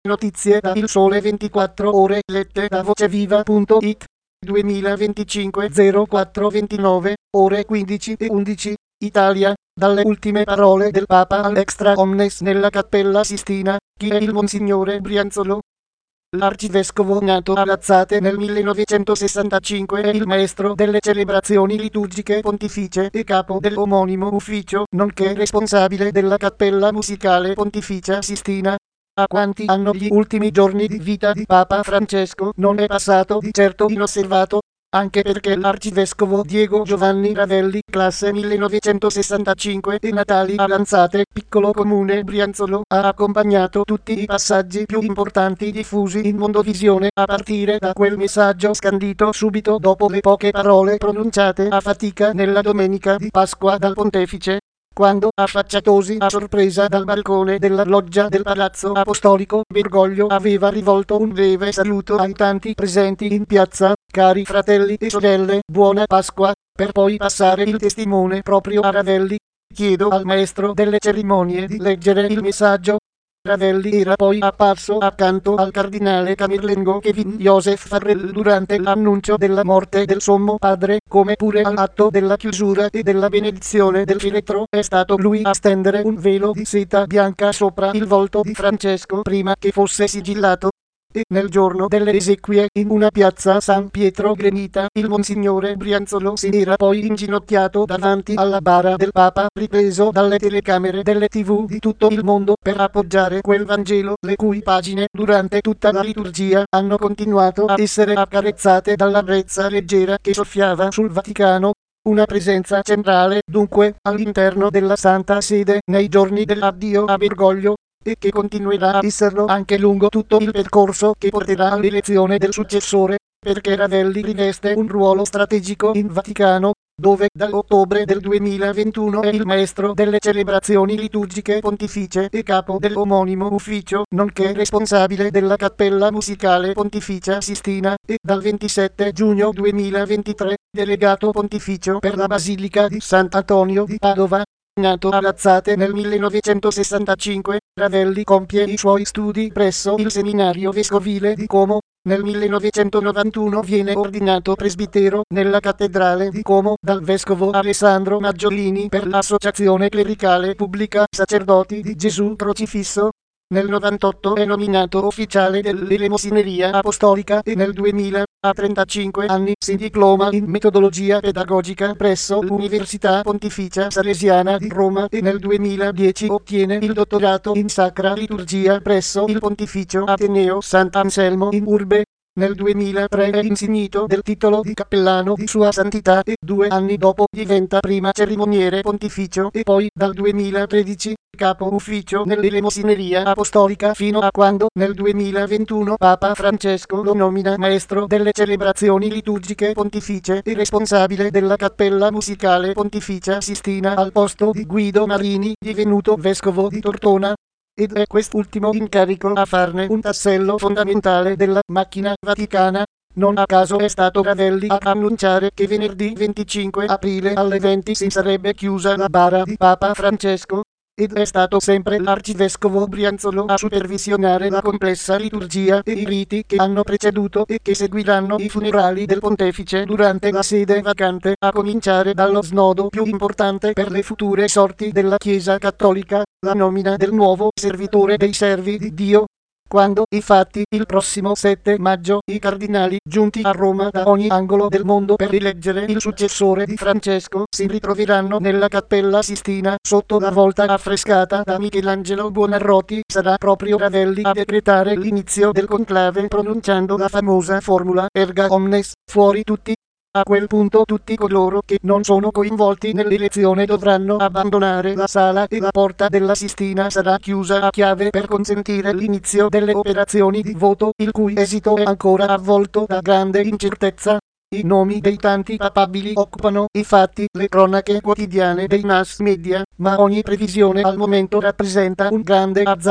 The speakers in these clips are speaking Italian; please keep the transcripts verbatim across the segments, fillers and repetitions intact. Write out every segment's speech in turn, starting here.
Notizie da Il Sole ventiquattro Ore lette da voceviva punto it. duemilaventicinque zero quattro ventinove, ore quindici e undici, Italia. Dalle ultime parole del Papa all'Extra Omnes nella Cappella Sistina. Chi è il Monsignore Brianzolo? L'arcivescovo nato a Lazzate nel millenovecentosessantacinque è il maestro delle celebrazioni liturgiche pontificie e capo dell'omonimo ufficio, nonché responsabile della Cappella Musicale Pontificia Sistina. A quanti hanno gli ultimi giorni di vita di Papa Francesco non è passato di certo inosservato, anche perché l'arcivescovo Diego Giovanni Ravelli, classe millenovecentosessantacinque e natali a Lanzate, piccolo comune Brianzolo, ha accompagnato tutti i passaggi più importanti diffusi in Mondovisione, a partire da quel messaggio scandito subito dopo le poche parole pronunciate a fatica nella domenica di Pasqua dal pontefice, quando, affacciatosi a sorpresa dal balcone della loggia del Palazzo Apostolico, Bergoglio aveva rivolto un breve saluto ai tanti presenti in piazza: cari fratelli e sorelle, buona Pasqua, per poi passare il testimone proprio a Ravelli. Chiedo al maestro delle cerimonie di leggere il messaggio. Ravelli era poi apparso accanto al cardinale camerlengo Kevin Joseph Farrell durante l'annuncio della morte del Sommo Padre, come pure all'atto della chiusura e della benedizione del feretro. È stato lui a stendere un velo di seta bianca sopra il volto di Francesco prima che fosse sigillato. E nel giorno delle esequie, in una piazza San Pietro gremita, il Monsignore Brianzolo si era poi inginocchiato davanti alla bara del Papa, ripreso dalle telecamere delle tivù di tutto il mondo, per appoggiare quel Vangelo, le cui pagine, durante tutta la liturgia, hanno continuato a essere accarezzate dalla brezza leggera che soffiava sul Vaticano. Una presenza centrale, dunque, all'interno della Santa Sede, nei giorni dell'addio a Bergoglio, e che continuerà a esserlo anche lungo tutto il percorso che porterà all'elezione del successore, perché Ravelli riveste un ruolo strategico in Vaticano, dove dall'ottobre del duemilaventuno è il maestro delle celebrazioni liturgiche pontificie e capo dell'omonimo ufficio, nonché responsabile della Cappella Musicale Pontificia Sistina, e dal ventisette giugno duemilaventitré, delegato pontificio per la Basilica di Sant'Antonio di Padova. Nato a Lazzate nel millenovecentosessantacinque, Ravelli compie i suoi studi presso il seminario vescovile di Como. Nel millenovecentonovantuno viene ordinato presbitero nella cattedrale di Como dal vescovo Alessandro Maggiolini per l'Associazione Clericale Pubblica Sacerdoti di Gesù Crocifisso. Nel novantotto è nominato ufficiale dell'elemosineria apostolica e nel duemila, a trentacinque anni, si diploma in metodologia pedagogica presso l'Università Pontificia Salesiana di Roma e nel duemiladieci ottiene il dottorato in Sacra Liturgia presso il Pontificio Ateneo Sant'Anselmo in Urbe. Nel duemilatré è insignito del titolo di cappellano di Sua Santità e due anni dopo diventa prima cerimoniere pontificio e poi dal duemilatredici capo ufficio nell'elemosineria apostolica fino a quando nel duemilaventuno Papa Francesco lo nomina maestro delle celebrazioni liturgiche pontificie e responsabile della Cappella Musicale Pontificia Sistina al posto di Guido Marini, divenuto vescovo di Tortona. Ed è quest'ultimo incarico a farne un tassello fondamentale della macchina vaticana. Non a caso è stato Ravelli a annunciare che venerdì venticinque aprile alle venti si sarebbe chiusa la bara di Papa Francesco. Ed è stato sempre l'arcivescovo Brianzolo a supervisionare la complessa liturgia e i riti che hanno preceduto e che seguiranno i funerali del pontefice durante la sede vacante, a cominciare dallo snodo più importante per le future sorti della Chiesa Cattolica, la nomina del nuovo servitore dei servi di Dio. Quando, infatti, il prossimo sette maggio, i cardinali, giunti a Roma da ogni angolo del mondo per eleggere il successore di Francesco, si ritroveranno nella Cappella Sistina, sotto la volta affrescata da Michelangelo Buonarroti, sarà proprio Ravelli a decretare l'inizio del conclave pronunciando la famosa formula Erga Omnes, fuori tutti. A quel punto tutti coloro che non sono coinvolti nell'elezione dovranno abbandonare la sala e la porta della Sistina sarà chiusa a chiave per consentire l'inizio delle operazioni di voto, il cui esito è ancora avvolto da grande incertezza. I nomi dei tanti papabili occupano, infatti, le cronache quotidiane dei mass media, ma ogni previsione al momento rappresenta un grande azzardo.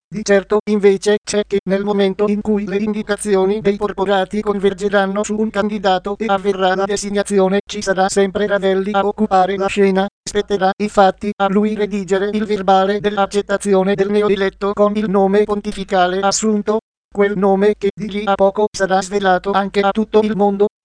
Di certo, invece, c'è che nel momento in cui le indicazioni dei corporati convergeranno su un candidato e avverrà la designazione, ci sarà sempre Ravelli a occupare la scena. Spetterà infatti a lui redigere il verbale dell'accettazione del neoeletto con il nome pontificale assunto, quel nome che di lì a poco sarà svelato anche a tutto il mondo.